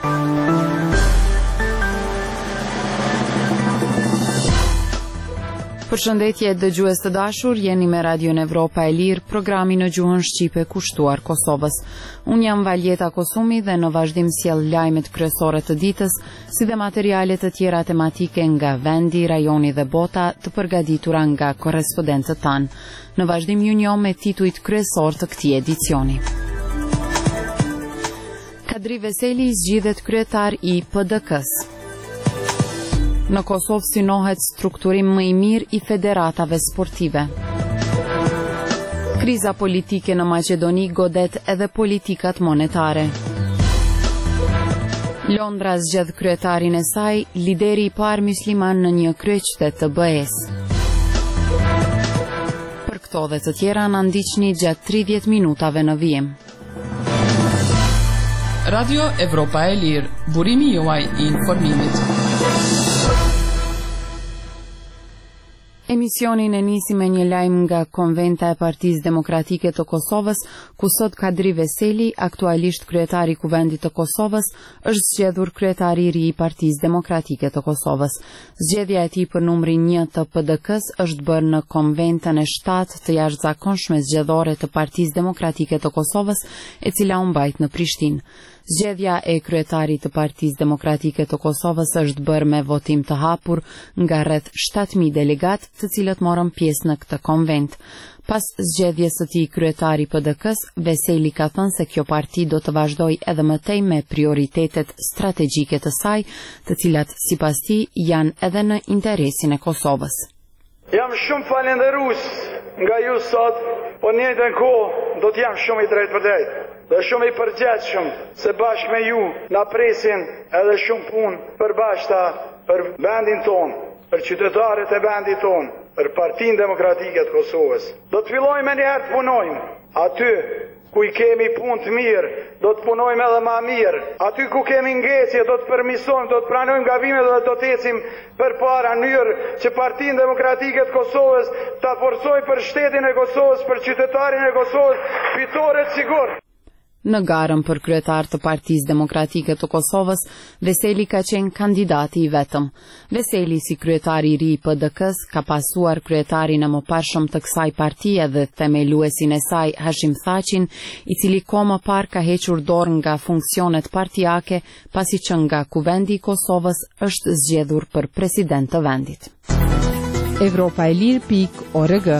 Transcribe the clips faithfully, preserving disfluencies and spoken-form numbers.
Përshëndetje dëgjues të dashur, jeni me Radion Evropa e Lirë, programi në gjuhën shqipe kushtuar Kosovës. Unë jam Valjeta Kosumi dhe në vazhdim sjell lajmet kryesore të ditës, si dhe materiale të tjera tematike nga vendi, rajoni dhe bota, të përgatitura nga korrespondentët tanë. Në vazhdim ju njoh me titujt kryesor të këtij edicioni. Kadri Veseli zgjidhet kryetar i P D K-s. Në Kosovë synohet strukturim më i mirë i federatave sportive. Kriza politike në Maqedoni godet edhe politikat monetare. Londra zgjedh kryetarin e saj, lideri i parë mysliman në një kryeqytet të B E-s. Për këto dhe të tjera na ndiqni gjatë tridhjetë minutave në vijim. Radio Evropa e Lirë, burimi juaj i informimit. Emisionin e nisi me një lajm nga Konventa e Partisë Demokratike të Kosovës, ku sot Kadri Veseli, aktualisht kryetari i Kuvendit të Kosovës, është zgjedhur kryetari i ri i Partisë Demokratike të Kosovës. Zgjedhja e tij për numrin një të P D K-s është bërë në Konventën e shtatë të jashtëzakonshme zgjedhore të Partisë Demokratike të Kosovës, e cila u mbajt në Prishtinë. Zgjedhja e kryetarit të Partisë Demokratike të Kosovës është bërë me votim të hapur nga rreth shtatë mijë delegat, të cilët morën pjesë në këtë konvent. Pas zgjedhjes së tij kryetari i P D K-s, Veseli ka thënë se kjo parti do të vazhdojë edhe më tej me prioritetet strategjike të saj, të cilat sipas tij janë edhe në interesin e Kosovës. Jam shumë falenderues nga ju sot, po në njëjtën kohë do të jam shumë i drejtë për drejtë. Dhe shumë i përgjithshëm se bashkë me ju na presin edhe shumë punë përbashkëta për vendin tonë, për qytetarët e vendit tonë, për Partinë Demokratike të Kosovës. Do të fillojmë me njëherë të punojmë aty ku i kemi punë të mirë, do të punojmë edhe më mirë. Aty ku kemi ngjeshje do të përmirësojmë, do të pranojmë gabimet dhe do të ecim përpara në mënyrë që Partinë Demokratike të Kosovës ta forcojë për shtetin e Kosovës, për qytetarin e Kosovës, fitore të sigurt. Në garën për kryetar të Partisë Demokratike të Kosovës, Veseli ka qenë kandidati i vetëm. Veseli, si kryetari i ri i P D K-s, ka pasuar kryetarin e mëparshëm të kësaj partie dhe themeluesin e saj Hashim Thaqin, i cili kohë më parë ka hequr dorë nga funksionet partijake, pasi që nga Kuvendi i Kosovës është zgjedhur për president të vendit. Evropa e Lirë pikë org.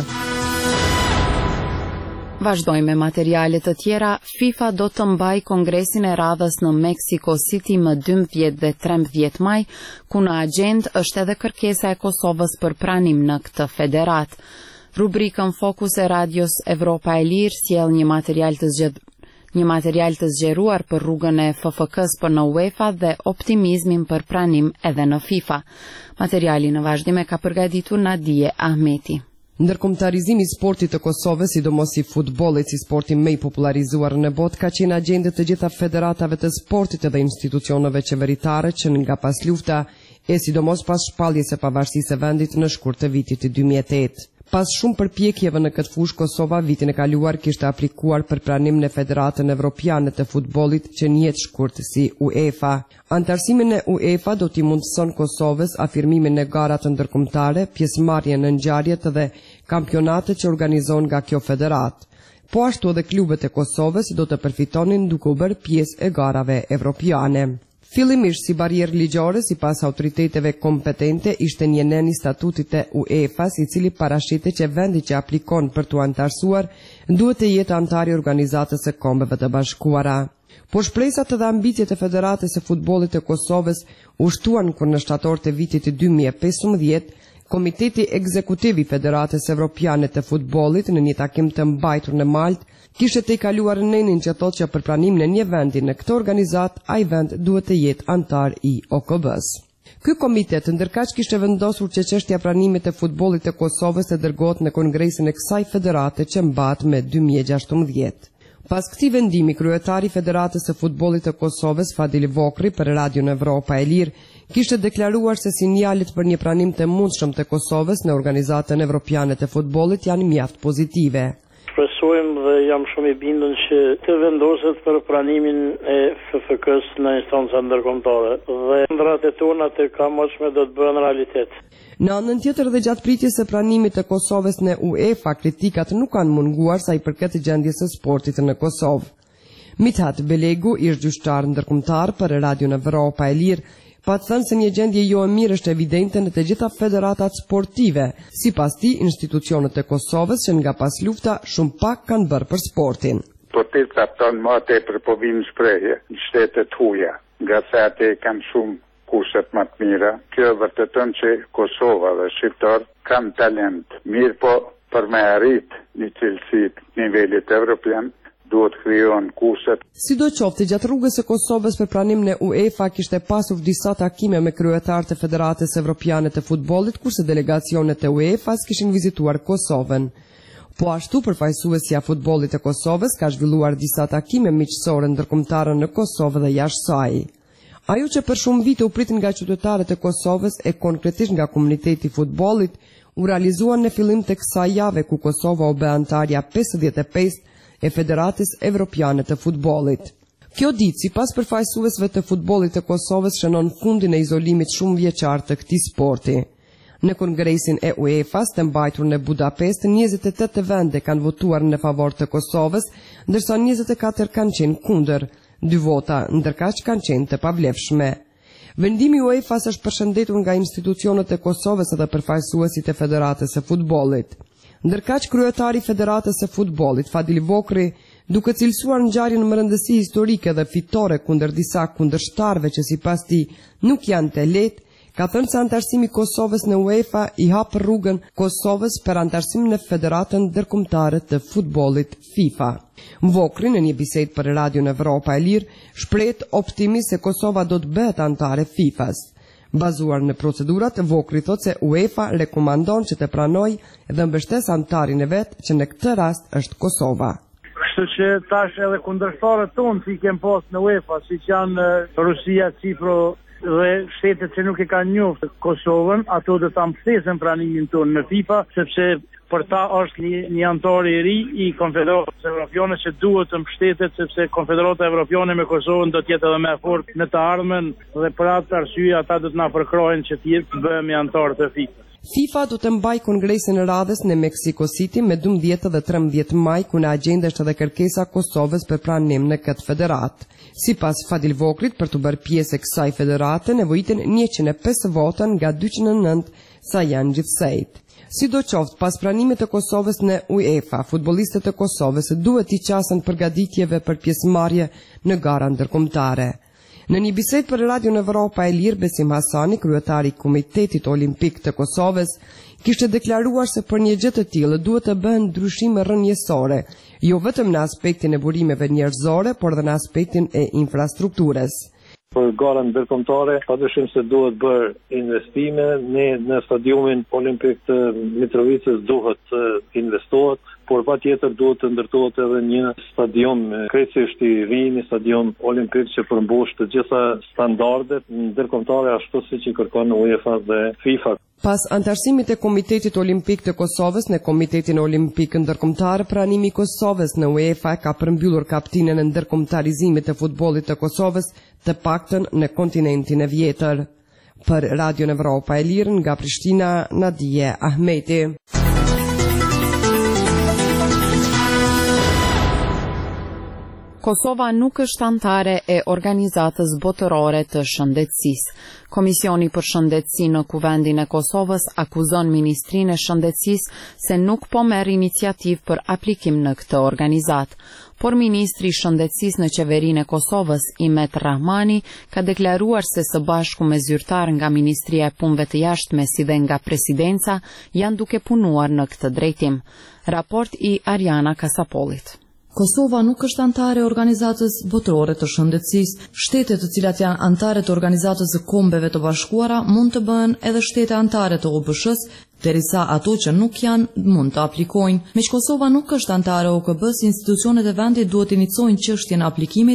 Vazhdojmë me materiale të tjera. FIFA do të mbajë kongresin e radhës në Mexico City më dymbëdhjetë dhe trembëdhjetë maj, ku në agjendë është edhe kërkesa e Kosovës për pranim në këtë federat. Rubrikën Fokus e radios Evropa e Lirë sjell një material të zgjedh një material të zgjeruar për rrugën e F F K-s për në UEFA dhe optimizmin për pranim edhe në FIFA. Materiali në vazhdim e ka përgatitur Nadije Ahmeti. Ndërkombëtarizimi i sportit të Kosovës, sidomos i futbollit si sporti më i popularizuar në botë, ka qenë agjendë të gjitha federatave të sportit dhe institucioneve qeveritare që nga pas lufta, e sidomos pas shpalljes së pavarësisë së vendit në shkurt të vitit dy mijë e tetë. Pas shumë përpjekjeve në këtë fushë, Kosova vitin e kaluar kishte aplikuar për pranim në Federatën Evropiane të Futbollit që njihet shkurt si UEFA. Antarësimin e UEFA do t'i mundëson Kosovës afirmimin e garat ndërkombëtare, pjesëmarrjen në ngjarjet dhe kampionatet që organizon nga kjo federat. Po ashtu edhe klubet e Kosovës do të përfitonin duke u bërë pjesë e garave evropiane. Fillimisht si barierë ligjore, sipas autoriteteve kompetente, ishte një nen i statutit të UEFA-s, i cili parashitet që vendi që aplikon për t'u antarësuar duhet të jetë antar i Organizatës së Kombeve të Bashkuara. Po shpresat dhe ambicjet e Federatës së Futbollit të Kosovës u shtuan kur në shtator të vitit dy mijë e pesëmbëdhjetë Komiteti Ekzekutiv i Federatës Evropiane të Futbollit në një takim të mbajtur në Maltë kishte të kaluar nenin që thotë që për pranim në një vendi në këtë organizat, ai vend duhet të jetë antar i O K B-s. Ky komitet ndërkaq kishte vendosur që çështja e pranimit të futbollit të Kosovës të dërgohet në kongresin e kësaj federate që mbahet me dy mijë e gjashtëmbëdhjetë. Pas këtij vendimi, kryetari i Federatës së Futbollit të Kosovës, Fadil Vokri, për Radion Evropa e Lirë, kishte deklaruar se sinjalet për një pranim të mundshëm të Kosovës në Organizatën Evropiane të Futbollit janë mjaft pozitive. Shpresojmë dhe jam shumë i bindur që të vendoset për pranimin e F F K-s në instanca ndërkombëtare dhe ëndrat e tona të kamëshme do të bëhen realitet. Në anën tjetër dhe gjatë pritjes së pranimit të Kosovës në UEFA, kritikat nuk kanë munguar sa i përket gjendjes së sportit në Kosovë. Mithat Belegu, ish gjyqtar ndërkombëtar për Radion Evropa e Lirë, pa të thënë se një gjendje jo e mirë është evidente në të gjitha federatat sportive. Sipas tij, institucionet e Kosovës që nga pas lufta shumë pak kanë bërë për sportin. Sportistat tonë më tepër po vinë shprehje në shtetet huaja, nga se atë kanë shumë kushet më të mira. Kjo vërteton që Kosova dhe shqiptar kanë talent, mirë po për me arrit një cilësi të nivelit evropian, duhet krijon kushet. Sidoqoftë, gjatë rrugës së Kosovës për pranim në UEFA kishte pasur disa takime me kryetarët e Federatës Evropiane të Futbollit, kurse delegacionet e UEFA-s kishin vizituar Kosovën. Po ashtu, përfaqësuesja e futbollit të Kosovës ka zhvilluar disa takime miqësore ndërkombëtare në Kosovë dhe jashtë saj. Ajo që për shumë vite u pritin nga qytetarët e Kosovës e konkretisht nga komuniteti i futbollit, u realizua në fillim të kësaj jave ku Kosova u bë antarja pesëdhjetë e pesë e Federatës Evropiane të Futbollit. Kjo ditë, sipas përfaqësuesve të futbollit të Kosovës, shënon fundin e izolimit shumë vjeçar të këtij sporti. Në kongresin e UEFA-s të mbajtur në Budapest, njëzet e tetë vende kanë votuar në favor të Kosovës, ndërsa njëzet e katër kanë qenë kundër. Dy vota ndërkaq kanë qenë të pavlefshme. Vendimi i UEFA-s është përshëndetur nga institucionet e Kosovës dhe përfaqësuesit e Federatës së Futbollit. Ndërkaq kryetari i Federatës së Futbollit, Fadil Vokri, duke cilësuar ngjarjen me rëndësi historike dhe fitore kundër disa kundërshtarëve që sipas tij nuk janë të lehtë, ka thënë se antarësimi i Kosovës në UEFA i hap rrugën Kosovës për antarësim në Federatën Ndërkombëtare të Futbollit FIFA. Vokri në një bisedë për Radion Evropa e Lirë shpreh optimist se Kosova do të bëhet antare FIFA-s. Bazuar në procedurat, Vokri thot se UEFA rekomandon që të pranoj dhe mbështes antarin e vet, që në këtë rast është Kosova. Kështu që tash edhe kundërshtarët tonë që i kem pas në UEFA, siç janë Rusia, Cipro dhe shtetet që nuk e kanë njohur Kosovën, ato do ta mbështesin pranimin tonë në FIFA, sepse për ta është një, një antar i ri i Konfederatës Evropiane që duhet të mbështetet, sepse Konfederata Evropiane me Kosovën do të jetë edhe më e fortë në të ardhmen dhe për atë arsye ata do të na përkrojnë që të jetë bëhemi antar të FIFA. FIFA do të mbaj kongresin e radhës në Mexico City me dymbëdhjetë dhe trembëdhjetë maj, ku në agjendë është edhe kërkesa Kosovës për pranim në këtë federat. Sipas Fadil Vokrit, për të bërë pjesë e kësaj federate nevojiten njëqind e pesë vota nga dyqind e nëntë sa janë gjithsejt. Sidoqoftë, pas pranimit të Kosovës në UEFA, futbollistët e Kosovës duhet i qasen përgatitjeve për pjesëmarrje në gara ndërkombëtare. Në një bisedë për Radion Evropa e Lirë, Besim Hasani, kryetari i Komitetit Olimpik të Kosovës, kishte deklaruar se për një gjë të tillë duhet të bëhen ndryshime rrënjësore, jo vetëm në aspektin e burimeve njerëzore, por edhe në aspektin e infrastrukturës. Për garën ndërkombëtare, padyshim se duhet bërë investime, ne në stadiumin olimpik të Mitrovicës duhet të investohet, por patjetër duhet të ndërtohet edhe një stadium krejtësisht i ri, një stadium olimpik që përmbush të gjitha standardet ndërkombëtare ashtu siç i kërkon UEFA dhe FIFA. Pas antarësimit e Komitetit Olimpik të Kosovës në Komitetin Olimpik Ndërkombëtar, pranimi i Kosovës në UEFA ka përmbyllur kaptinën e ndërkombëtarizimit të futbollit të Kosovës, të paktën në kontinentin e vjetër. Për Radion Evropa e Lirë, nga Prishtina, Nadije Ahmeti. Kosova nuk është antare e Organizatës Botërore të Shëndetësisë. Komisioni për Shëndetësi në Kuvendin e Kosovës akuzon Ministrinë e Shëndetësisë se nuk po merr iniciativë për aplikim në këtë organizat. Por Ministri i Shëndetësisë në Qeverinë e Kosovës, Imet Rahmani, ka deklaruar se së bashku me zyrtar nga Ministria e Punëve të Jashtme si dhe nga Presidenca janë duke punuar në këtë drejtim. Raport i Ariana Kasapollit. Kosova nuk është antare e Organizatës Botërore të Shëndetësisë. Shtetet të cilat janë antare të Organizatës së Kombeve të Bashkuara mund të bëhen edhe shtete antare të O B S-s, derisa ato që nuk janë mund të aplikojnë. Meq Kosova nuk është antare e O K B-s, institucionet e vendit duhet të iniciojnë çështjen e aplikimit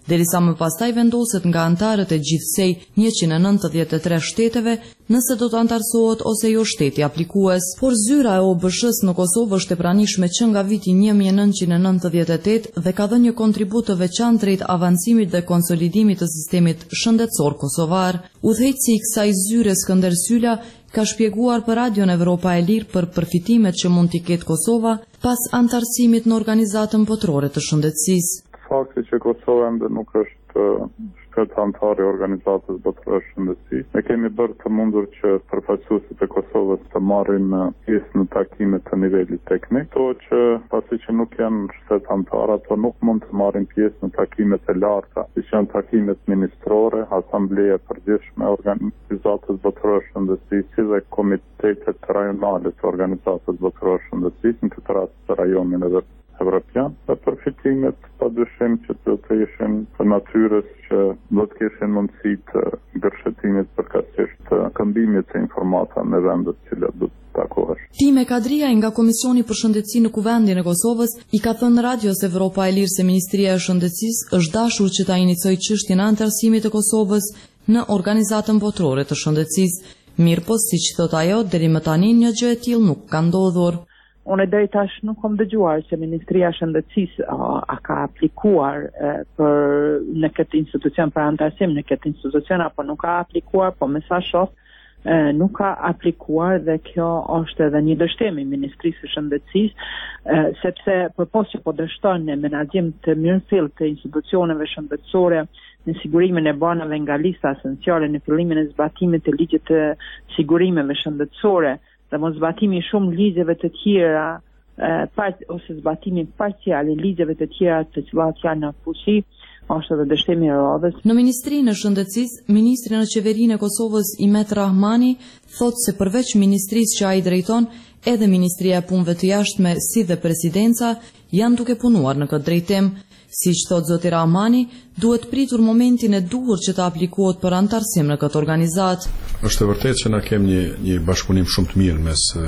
derisa më pastaj vendoset nga antarët e gjithsej njëqind e nëntëdhjetë e tre shteteve nëse do të antarësohet ose jo shteti aplikues. Por zyra e O B S-s në Kosovë është e pranishme që nga viti një mijë e nëntëqind e nëntëdhjetë e tetë dhe ka dhënë një kontribut të veçantë drejt avancimit dhe konsolidimit të sistemit shëndetësor kosovar. Udhëheqësi i kësaj zyre Skënder Sylla ka shpjeguar për Radion Evropa e Lirë për përfitimet që mund t'i ketë Kosova pas antarësimit në Organizatën Botërore të Shëndetësisë. Fakti që Kosova ende nuk është shtet antar i Organizatës Botërore të Shëndetësisë, ne kemi bërë të mundur që përfaqësuesit e Kosovës të marrin pjesë në takime të nivelit teknik, to që pasi që nuk janë shtet antar, ato nuk mund të marrin pjesë në takimet e larta, siç janë takimet ministrore, asambleja e përgjithshme e Organizatës Botërore të Shëndetësisë dhe komitetet rajonale të Organizatës Botërore të Shëndetësisë, në këtë rast të rajonin edhe evropian, dhe përfitimet padyshim që do të ishin të natyrës që do të kishin mundësi të gërshetimit përkatësisht të këmbimit të informata në vendet që do të takohesh. Time Kadria nga Komisioni për Shëndetësi në Kuvendin e Kosovës i ka thënë Radios Evropa e Lirë se Ministria e Shëndetësisë është dashur që ta inicojë çështjen e antarësimit të Kosovës në Organizatën Botërore të Shëndetësisë. Mirpo, siç thot ajo, deri më tani një gjë e tillë nuk ka ndodhur. Unë deri tash nuk kam dëgjuar se Ministria e Shëndetësisë a, a ka aplikuar e, për në këtë institucion për antarësim në këtë institucion apo nuk ka aplikuar, po me sa shoh e, nuk ka aplikuar dhe kjo është edhe një dështim i Ministrisë së Shëndetësisë, e, sepse përpos që po dështon në menaxhim të mirëfill të institucioneve shëndetësore në sigurimin e banave nga lista esenciale në fillimin e zbatimit të ligjit të sigurimeve shëndetësore dhe mos zbatimi shumë ligjeve të tjera e, part, ose zbatimi parcial i ligjeve të tjera të cilat janë në fuqi, është edhe dështimi i radhës. Në Ministrinë e Shëndetësisë, ministri në qeverinë e Kosovës Imet Rahmani thotë se përveç ministrisë që ai drejton, edhe Ministria e Punëve të Jashtme si dhe Presidenca janë duke punuar në këtë drejtim. Siç thot zoti Rahmani, duhet pritur momentin e duhur që të aplikohet për antarësim në këtë organizat. Është e vërtetë që na kemi një, një bashkëpunim shumë të mirë mes e,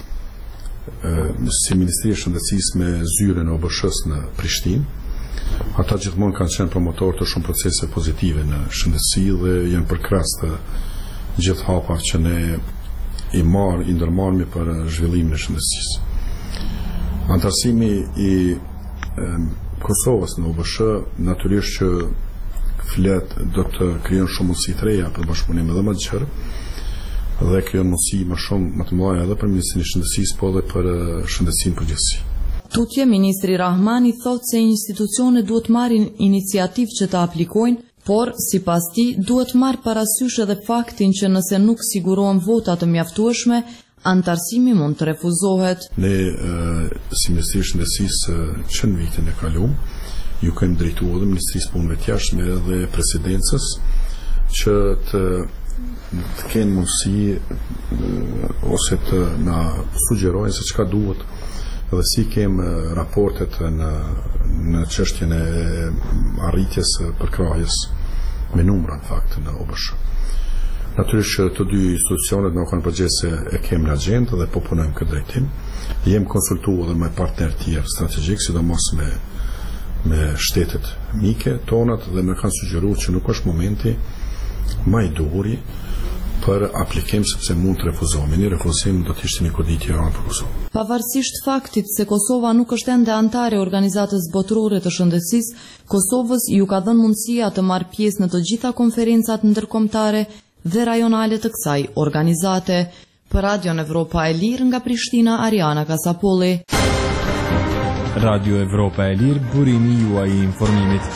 si Ministria e Shëndetësisë me zyrën e O B S-s në Prishtinë. Ata gjithmonë kanë qenë promotorë të shumë procese pozitive në shëndetësi dhe janë përkrahas të gjithë hapave që ne i marr, i ndërmarrmi për zhvillimin e shëndetësisë. Antarësimi i e, Kosovës në O B S natyrisht që flet do të krijon shumë mundësi të reja për bashkëpunim edhe më të gjerë dhe krijon mundësi më shumë më të mëdha edhe për Ministrinë e Shëndetësisë po edhe për shëndetësinë përgjithësi. Tutje ministri Rahmani thotë se institucionet duhet marrin iniciativë që të aplikojnë, por sipas tij duhet marr parasysh edhe faktin që nëse nuk sigurohen vota të mjaftueshme, antarësimi mund të refuzohet. Ne, e, si Ministri i Shëndetësisë që në vitin e kaluar, ju kemi drejtuar edhe Ministrisë Punëve të Jashtme dhe Presidencës që të, të kenë mundësi e, ose të na sugjerojnë se çka duhet dhe si kemë raportet në, në çështjen e arritjes përkrahjes me numra në fakt në O B S. Natyrisht që të dy institucionet në kanë përgjegjë se e kemi në agjendë dhe po punojmë këtë drejtim. Jem konsultuar edhe me partnerë tjerë strategjik, sidomos me me shtetet mike tonat dhe më kanë sugjeruar që nuk është momenti më i duhur për aplikim sepse mund të refuzohemi. Një refuzim do të ishte një goditje e rëndë për Kosovën. Pavarësisht faktit se Kosova nuk është ende antare e Organizatës Botërore të Shëndetësisë, Kosovës ju ka dhënë mundësia të marrë pjesë në të gjitha konferencat ndërkombëtare dhe rajonale të kësaj organizate. Për Radion Evropa e Lirë nga Prishtina, Ariana Kasapolli. Radio Evropa e Lirë, burimi juaj i informimit.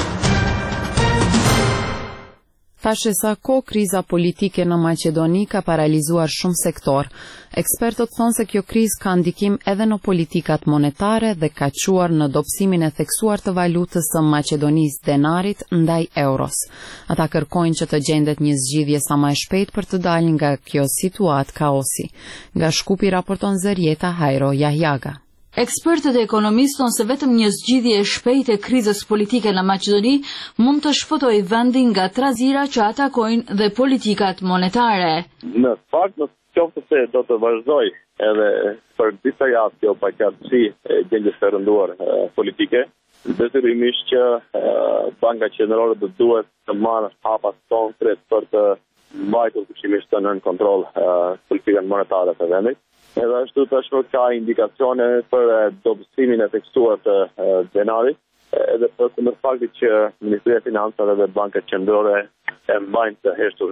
Thashë sa ko kriza politike në Maqedoni ka paralizuar shumë sektor. Ekspertët thonë se kjo krizë ka ndikim edhe në politikat monetare dhe ka quar në dobësimin e theksuar të valutës së Maqedonisë denarit ndaj euros. Ata kërkojnë që të gjendet një zgjidhje sa më e shpejt për të dalë nga kjo situatë kaosi. Nga Shkupi raporton Zërieta Hajro Jahjaga. Ekspertët e ekonomistë thonë se vetëm një zgjidhje e shpejtë e krizës politike në Maqedoni mund të shpëtojë vendin nga trazira që atakojnë dhe politikat monetare. Në fakt, në qoftë se do të vazhdoj edhe për disa javë kjo pakatësi e gjendjes së rënduar politike, Detyrimisht që Banka Qendrore do duhet të marrë hapat konkret për të mbajtur kushtimisht të nën kontroll politikën monetare të vendit. Edhe ashtu tashmë ka indikacione për dobësimin e tekstuar të denarit, edhe për kundër faktit që Ministria e Financave dhe Banka Qendrore e mbajnë të heshtur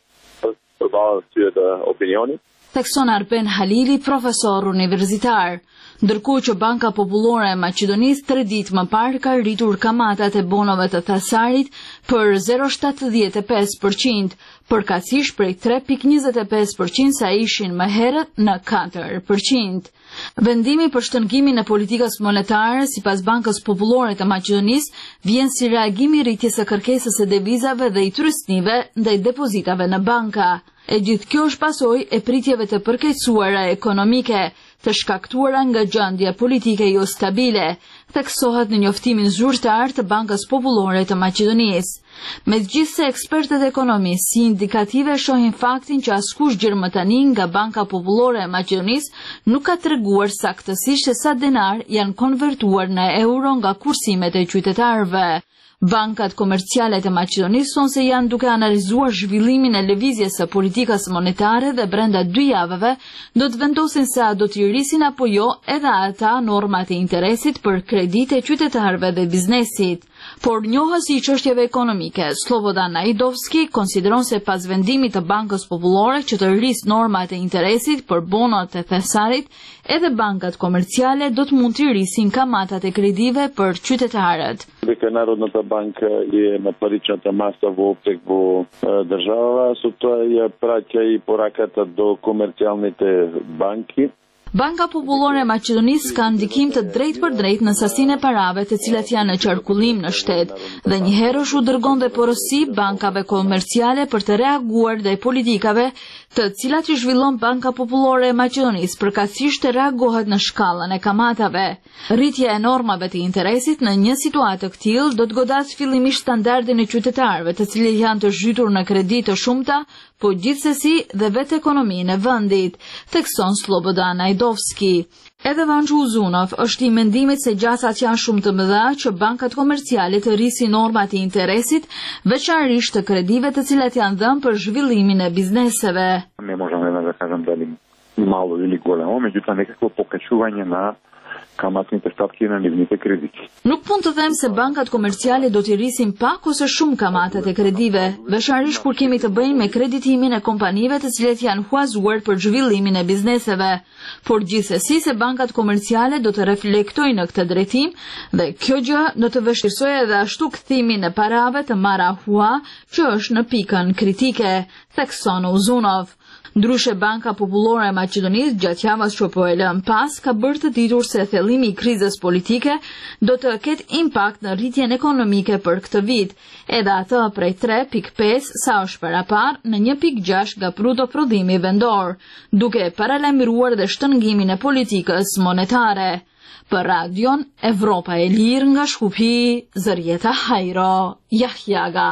përballë syve të opinionit. Thekson Arben Halili, profesor universitar. Ndërkohë që Banka Popullore e Maqedonisë tre ditë më parë ka rritur kamatat e bonove të Thesarit për zero virgulë shtatëdhjetë e pesë përqind, përkatësisht prej tre virgulë njëzet e pesë përqind sa ishin më herët në katër përqind. Vendimi për shtrëngimin e politikës monetare sipas Bankës Popullore të Maqedonisë vjen si reagimi i rritjes së kërkesës së devizave dhe i turistëve ndaj depozitave në banka. E gjithë kjo është pasojë e pritjeve të përkeqësuara ekonomike, të shkaktuara nga gjendja politike jo stabile, theksohet në njoftimin zyrtar të Bankës Popullore të Maqedonisë. Megjithse ekspertët ekonomisë si indikative shohin faktin që askush gjërë më tani nga Banka Popullore e Maqedonisë nuk ka treguar saktësisht se sa denar janë konvertuar në euro nga kursimet e qytetarëve. Bankat komerciale të Maqedonisë thonë se janë duke analizuar zhvillimin e lëvizjes së politikës monetare dhe brenda dy javëve do të vendosin se a do të rrisin apo jo edhe ata normat e interesit për kreditë e qytetarëve dhe biznesit. Por njohësi i çështjeve ekonomike, Slobodan Najdovski konsideron se pas vendimit të Bankës Popullore që të rrisë normat e interesit për bonot e Thesarit, edhe bankat komerciale do të mund të rrisin kamatat e kredive për qytetarët. Дека Народната банка е на паричната маса во опсег во државава, со тоа ја праќа и пораката до комерцијалните банки. Banka Popullore e Maqedonisë ka ndikim të drejtë për drejtë në sasinë e parave të cilat janë në qarkullim në shtet dhe njëherësh u dërgon dhe porosi bankave komerciale për të reaguar ndaj politikave të cilat i zhvillon Banka Popullore e Maqedonisë, përkatësisht të reagohet në shkallën e kamatave. Rritja e normave të interesit në një situatë të tillë do të godasë fillimisht standardin e qytetarëve, të cilët janë të zhytur në kredi të shumta, po gjithsesi dhe vetë ekonominë e vendit, thekson Slobodan Najdovski. Edhe Vanxhu Uzunov është i mendimit se gjasat janë shumë të mëdha që bankat komerciale të rrisin normat e interesit, veçanërisht të kredive të cilat janë dhënë për zhvillimin e bizneseve. Не можам веднаш да кажам дали мало или големо, меѓутоа некакво покачување на kamatните ставки на нивните кредити. Nuk mund të them se bankat komerciale do t'i rrisin pak ose shumë kamatat e kredive, veçanërisht kur kemi të bëjmë me kreditimin e kompanive të cilet janë huazuar për zhvillimin e bizneseve. Por gjithsesi se bankat komerciale do të reflektojnë në këtë drejtim dhe kjo gjë do të vështirësojë edhe ashtu kthimin e parave të marra hua që është në pikën kritike, thekson Uzunov. Ndryshe Banka Popullore e Maqedonisë gjatë javës që po e lën pas ka bërë të ditur se thellimi i krizës politike do të ketë impakt në rritjen ekonomike për këtë vit, edhe atë prej tre pikë pesë sa është parapar në një pikë gjashtë nga bruto prodhimi vendor, duke paralajmëruar dhe shtrëngimin e politikës monetare. Për radion Evropa e Lirë nga Shkupi, Zërieta Hajro, Jahjaga.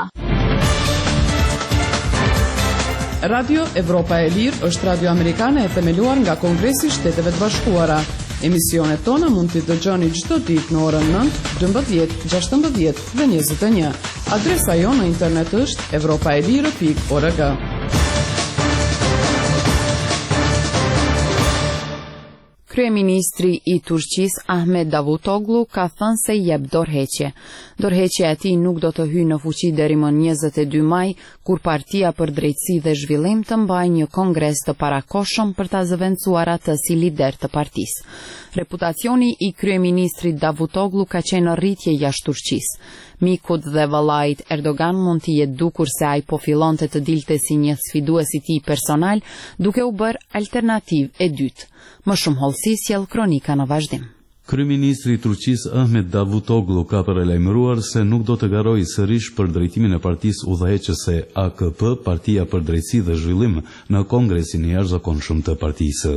Radio Evropa e Lirë është radio amerikane e themeluar nga Kongresi i Shteteve të Bashkuara. Emisionet tona mund t'i dëgjoni çdo ditë në orën nëntë, dymbëdhjetë, gjashtëmbëdhjetë dhe njëzet e një. Adresa jonë në internet është evropaelire pikë org. Kryeministri i Turqisë Ahmet Davutoglu ka thënë se jep dorëheqje. Dorëheqja e tij nuk do të hyjë në fuqi deri më njëzet e dy maj, kur Partia për Drejtësi dhe Zhvillim të mbajë një kongres të parakohshëm për ta zëvendësuar atë si lider të partisë. Reputacioni i kryeministrit Davutoglu ka qenë në rritje jashtë Turqisë. Mikut dhe vëllait Erdogan mund t'i jetë dukur se ai po fillonte të dilte si një sfidues i tij personal, duke u bërë alternativë e dytë. Më shumë hollësi sjell kronika në vazhdim. Kryeministri i Turqisë Ahmet Davutoglu ka paralajmëruar se nuk do të garojë sërish për drejtimin e partisë udhëheqëse A K P, Partia për Drejtësi dhe Zhvillim, në kongresin e jashtëzakonshëm të partisë.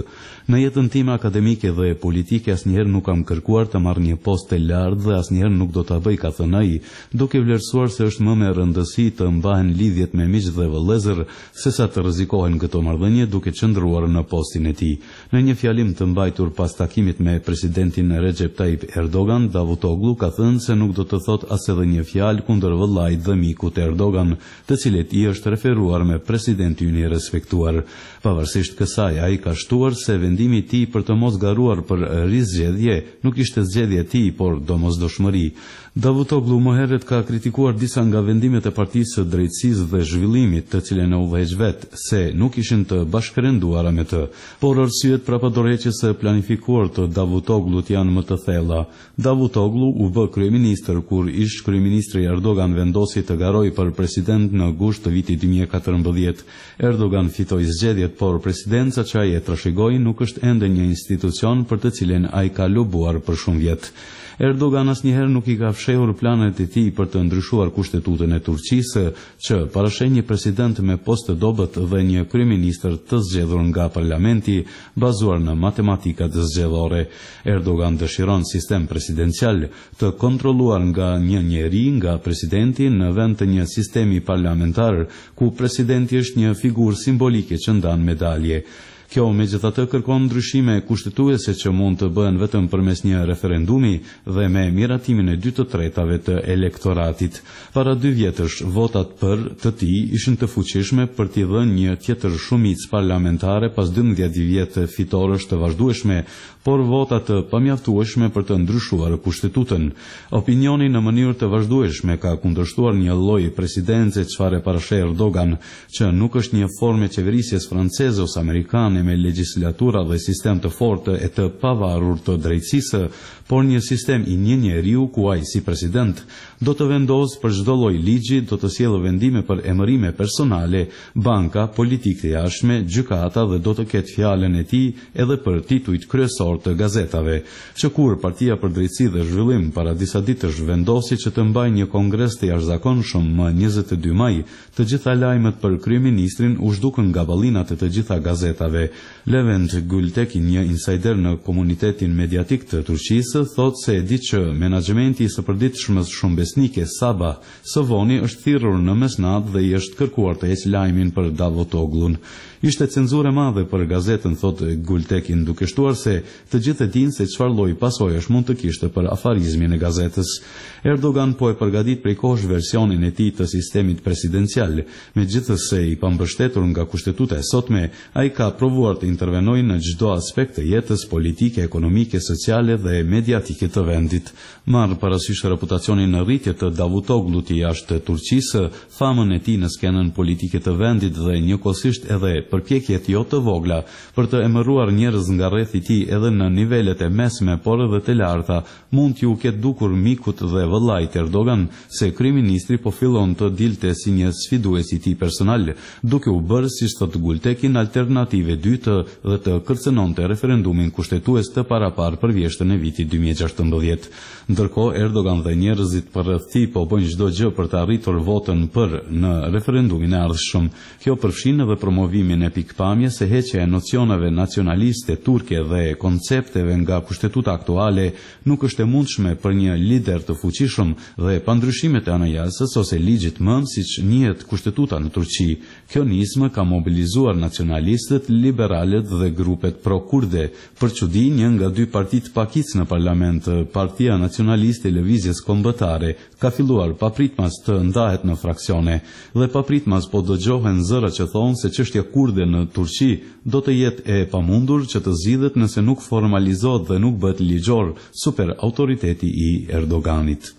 Në jetën time akademike dhe politike asnjëherë nuk kam kërkuar të marr një post të lartë dhe asnjëherë nuk do ta bëj, ka thënë ai, duke vlerësuar se është më me rëndësi të mbahen lidhjet me miq dhe vëllezër sesa të rrezikohen këto marrëdhënie duke qëndruar në postin e tij. Në një fjalim të mbajtur pas takimit me presidentin Recep Tayyip Erdogan, Davutoglu ka thënë se nuk do të thot as edhe një fjalë kundër vëllait dhe mikut Erdogan, të cilët i është referuar me presidentin i respektuar. Pavarësisht kësaj, ai ka shtuar se vendimi i tij për të mos garuar për rizgjedhje nuk ishte zgjedhja e tij, por domosdoshmëri. Davutoglu më herët ka kritikuar disa nga vendimet e Partisë së Drejtësisë dhe Zhvillimit, të cilën e udhëheq vet, se nuk ishin të bashkërenduara me të, por arsyet prapëdorëheqjes së planifikuar të Davutoglut janë më të thella. Davutoglu u bë kryeministër kur ish kryeministri Erdogan vendosi të garojë për president në gusht të vitit dy mijë e katërmbëdhjetë. Erdogan fitoi zgjedhjet, por presidenca që ai e trashëgoi nuk është ende një institucion për të cilën ai ka lobuar për shumë vjet. Erdogan asnjëherë nuk i ka fshehur planet e tij për të ndryshuar kushtetutën e Turqisë, që parashën një president me post të dobët dhe një kryeministër të zgjedhur nga parlamenti, bazuar në matematikat zgjedhore. Erdogan dëshiron sistem presidencial të kontrolluar nga një njeri, nga presidenti, në vend të një sistemi parlamentar, ku presidenti është një figurë simbolike që ndan medalje. Kjo megjithatë kërkon ndryshime kushtetuese që mund të bëhen vetëm përmes një referendumi dhe me miratimin e dy të tretave të elektoratit. Para dy vjetësh, votat për të tij ishin të fuqishme për t'i dhënë një tjetër shumicë parlamentare pas dymbëdhjetë vjetë fitorësh të vazhdueshme, por vota të pamjaftueshme për të ndryshuar kushtetutën. Opinioni në mënyrë të vazhdueshme ka kundërshtuar një lloj presidence çfarë parashë Erdogan, që nuk është një formë qeverisjes franceze ose amerikane me legjislatura dhe sistem të fortë e të pavarur të drejtësisë, por një sistem i një njeriu ku ai si president do të vendosë për çdo lloj ligji, do të sjellë vendime për emërime personale, banka, politikë të jashtme, gjykata dhe do të ketë fjalën e tij edhe për titujt kryesor të gazetave. Që kur Partia për Drejtësi dhe Zhvillim para disa ditësh vendosi që të mbajë një kongres të jashtëzakonshëm më njëzet e dy maj, të gjitha lajmet për kryeministrin u zhdukën nga ballinat e të gjitha gazetave. Levent Gültekin, një insider në komunitetin mediatik të Turqisë, thot se e di që menaxhimenti i së përditshmës shumbesnike Sabah së voni është thirrur në mesnatë dhe i është kërkuar të heqë lajmin për Davutoglun. Ishte cenzurë e madhe për gazetën, thot Gültekin, duke shtuar se të gjithë e dinë se çfarë lloji pasojësh mund të kishte për afarizmin e gazetës. Erdogan po e përgatit prej kohësh versionin e tij të sistemit presidencial, megjithëse i pambështetur nga kushtetuta e sotme, ai ka provuar të intervenojë në çdo aspekt të jetës politike, ekonomike, sociale dhe mediatike të vendit. Marr parasysh reputacionin në rritje të Davutoglut jashtë Turqisë, famën e tij në skenën politike të vendit dhe njëkohësisht edhe përpjekjet jo të vogla për të emëruar njerëz nga rreth i tij edhe në nivelet e mesme, por edhe të larta, mund t'ju ketë dukur mikut dhe vëllait Erdogan se kryeministri po fillon të dilte si një sfidues i tij personal, duke u bërë, siç thot Gültekin, alternative dytë dhe të kërcënonte referendumin kushtetues të parapar për vjeshtën e vitit dy mijë e gjashtëmbëdhjetë. Ndërkohë, Erdogan dhe njerëzit përreth tij po bëjnë çdo gjë për të arritur votën për në referendumin e ardhshëm. Kjo përfshin edhe promovimin e pikpamjes se heqja e nocioneve nacionaliste turke dhe koncepteve nga kushtetuta aktuale nuk është e mundshme për një lider të fuqishëm dhe pa ndryshimet e anajasës ose ligjit mëm siç njihet kushtetuta në Turqi. Kjo nismë ka mobilizuar nacionalistët, liberalët dhe grupet pro-kurde. Për çudi, një nga dy partitë pakicë në parlament, Partia Nacionaliste e Lëvizjes Kombëtare, ka filluar papritmas të ndahet në fraksione dhe papritmas po dëgjohen zëra që thonë se çështja kurde në Turqi do të jetë e pamundur që të zgjidhet nëse nuk formalizohet dhe nuk bëhet ligjor super autoriteti i Erdoganit.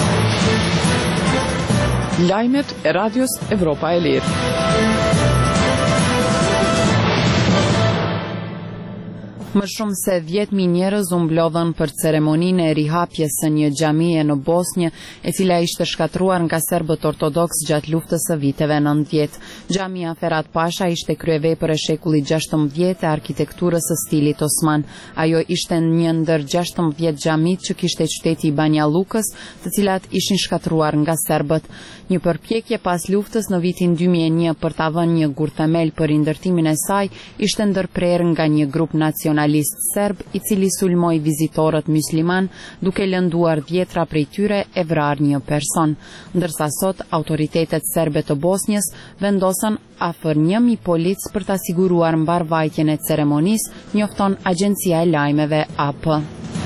Lajmet e Radios Evropa e Lirë. Më shumë se dhjetë mijë njerëz u mblodhën për ceremoninë e rihapjes së një xhamie në Bosnjë, e cila ishte shkatruar nga serbët ortodoks gjatë luftës së viteve nëntëdhjetë. Xhamia Ferhat Pasha ishte kryevepër e shekullit gjashtëmbëdhjetë e arkitekturës së stilit osman. Ajo ishte një ndër gjashtëmbëdhjetë xhamit që kishte qyteti i Banja Lukës, të cilat ishin shkatruar nga serbët. Një përpjekje pas luftës në vitin dy mijë e një për ta vënë një gur themel për rindërtimin e saj ishte ndërprerë nga një grup nacional nacionalist serb i cili sulmoi vizitorët musliman duke lënduar dhjetra prej tyre e vrar një person, ndërsa sot autoritetet serbe të Bosnjës vendosën afër një mijë polic për ta siguruar mbarvajtjen e ceremonisë, njofton Agjencia e Lajmeve A P.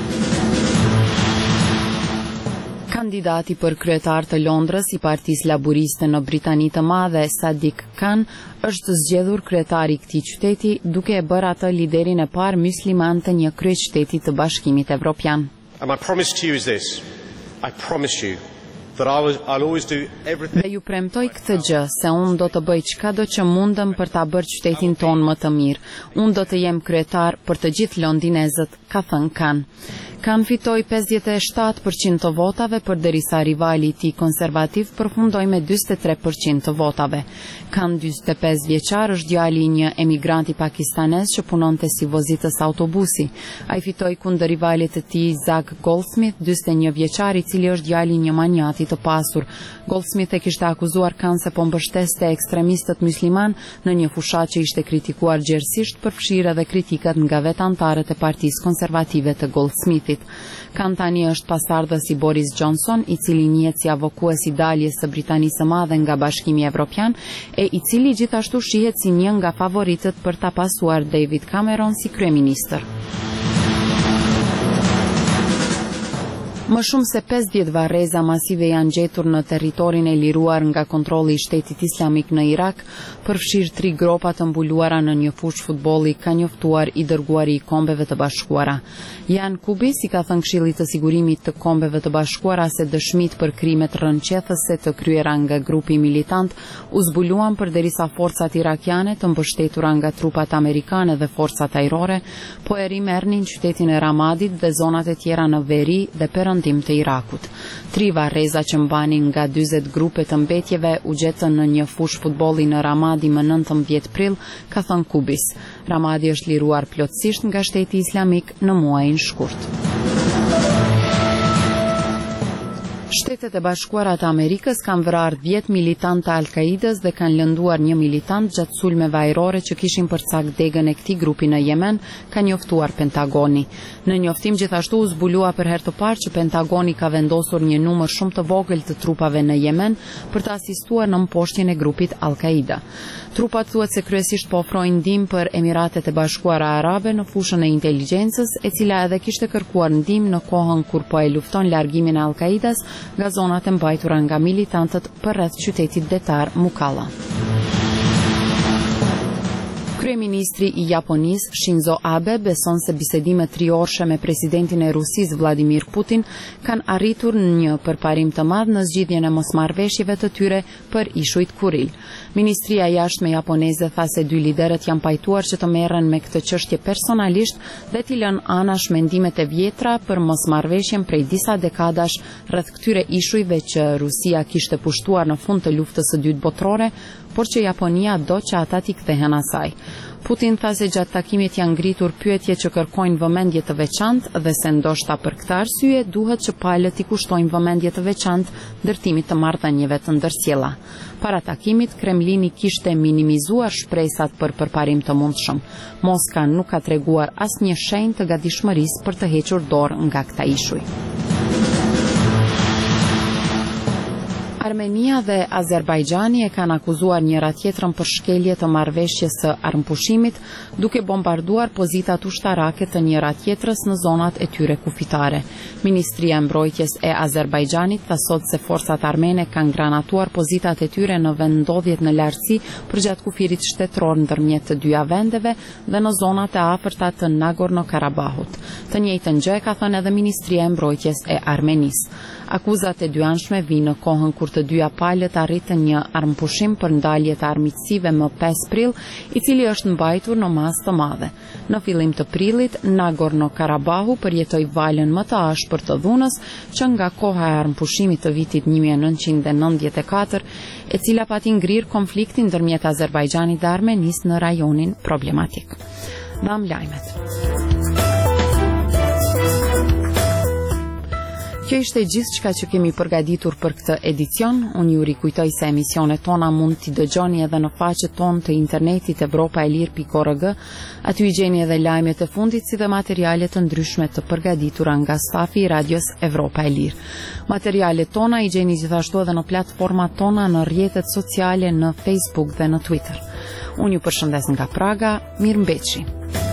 Kandidati për kryetar të Londrës i Partisë Laburiste në Britani të Madhe, Sadiq Khan, është zgjedhur kryetari i këtij qyteti duke e bërë atë liderin e parë musliman të një kryeqyteti të Bashkimit Evropian. And my promise to you is this. I promise you that I will, I'll always do everything. Dhe ju premtoj këtë gjë, se unë do të bëj çkado që mundem për ta bërë qytetin tonë më të mirë. Unë do të jem kryetar për të gjithë londinezët, ka thënë Khan. Khan fitoi pesëdhjetë e shtatë përqind të votave, përderisa rivali i tij konservativ përfundoi me dyzet e tre përqind të votave. Khan, dyzet e pesë vjeçar, është djali i një emigranti pakistanez që punonte si vozitës autobusi. Ai fitoi kundër rivalit të tij Zak Goldsmith, dyzet e një vjeçar, i cili është djali i një manjati të pasur. Goldsmith e kishte akuzuar Khan se po mbështeste ekstremistët musliman në një fushat që ishte kritikuar gjerësisht, përfshirë edhe kritikat nga vetë antarët e Partisë Konservative të Goldsmithit. Khan tani është pasardhës i Boris Johnson, i cili njihet si avokues i daljes së Britanisë së Madhe nga Bashkimi Evropian e i cili gjithashtu shihet si një nga favoritët për ta pasuar David Cameron si kryeministër. Më shumë se pesëdhjetë varreza masive janë gjetur në territorin e liruar nga kontrolli i Shtetit Islamik në Irak, përfshirë tri gropa të mbuluara në një fushë futbolli, ka njoftuar i dërguari i Kombeve të Bashkuara. Jan Kubis i ka thënë Këshillit të Sigurimit të Kombeve të Bashkuara se dëshmitë për krimet rënqethëse të kryera nga grupi militant u zbuluan përderisa forcat irakiane të mbështetura nga trupat amerikane dhe forcat ajrore po e rimerrnin qytetin e Ramadit dhe zonat e tjera në veri dhe perëndim të Irakut. Tri varreza që mbanin nga dyzet grupe të mbetjeve u gjetën në një fushë futbolli në Ramadi më nëntëmbëdhjetë prill, ka thënë Kubis. Ramadi është liruar plotësisht nga Shteti Islamik në muajin shkurt. Shtetet e Bashkuara të Amerikës kanë vrarë dhjetë militantë të Al-Kaidës dhe kanë lënduar një militant gjatë sulmeve ajrore që kishin përcak degën e këtij grupi në Yemen, ka njoftuar Pentagoni. Në njoftim gjithashtu u zbulua për herë të parë që Pentagoni ka vendosur një numër shumë të vogël të trupave në Yemen për të asistuar në mposhtjen e grupit Al-Kaida. Trupat thuhet se kryesisht po ofrojnë ndihmë për Emiratet e Bashkuara Arabe në fushën e inteligjencës, e cila edhe kishte kërkuar ndihmë në kohën kur po e lufton largimin e Al-Kaidas nga zonat e mbajtura nga militantët përreth qytetit detar Mukalla. Kryeministri i Japonisë Shinzo Abe beson se bisedimet triorshme me presidentin e Rusisë Vladimir Putin kanë arritur një përparim të madh në zgjidhjen e mosmarrveshjeve të tyre për ishujt Kuril. Ministria e Jashtme japoneze tha se dy liderët janë pajtuar që të merren me këtë çështje personalisht dhe t'i lënë anash mendimet e vjetra për mosmarrveshjen prej disa dekadash rreth këtyre ishujve që Rusia kishte pushtuar në fund të luftës së dytë botërore, por që Japonia do që ata t'i kthehen asaj. Putin tha se gjatë takimit janë ngritur pyetje që kërkojnë vëmendje të veçantë dhe se ndoshta për këtë arsye duhet që palët i kushtojnë vëmendje të veçantë ndërtimit të marrëdhënieve të ndërsjella. Para takimit, Kremlini kishte minimizuar shpresat për përparim të mundshëm. Moska nuk ka treguar asnjë shenjë të gatishmërisë për të hequr dorë nga këta ishuj. Armenia dhe Azerbajxhani e kanë akuzuar njëra tjetrën për shkelje të marrëveshjes së armpushimit, duke bombarduar pozitat ushtarake të njëra tjetrës në zonat e tyre kufitare. Ministria e Mbrojtjes e Azerbajxhanit tha sot se forcat armene kanë granatuar pozitat e tyre në vendodhjet në lartësi përgjatë kufirit shtetëror ndërmjet të dyja vendeve dhe në zonat e afërta të Nagorno-Karabahut. Të njëjtën gjë ka thënë edhe Ministria e Mbrojtjes e Armenisë. Akuzat e dyanshme vinë në kohën kur të dyja palët arritën një armpushim për ndalje të armiqësive më pesë prill, i cili është mbajtur në masë të madhe. Në fillim të prillit, Nagorno-Karabahu përjetoi valën më të ashpër të dhunës, që nga koha e armpushimit të vitit një mijë e nëntëqind e nëntëdhjetë e katër, e cila pati ngrirë konfliktin ndërmjet Azerbajxhanit dhe Armenisë në rajonin problematik. Dham lajmet. Kjo ishte gjithçka që kemi përgatitur për këtë edicion. Unë ju rikujtoj se emisionet tona mund t'i dëgjoni edhe në faqet tonë të internetit evropaelir pikë org. Aty i gjeni edhe lajmet e fundit si dhe materiale të ndryshme të përgatitura nga stafi i radios Evropa e Lirë. Materialet tona i gjeni gjithashtu edhe në platformat tona në rrjetet sociale në Facebook dhe në Twitter. Unë ju përshëndes nga Praga, mirëmbëjtje.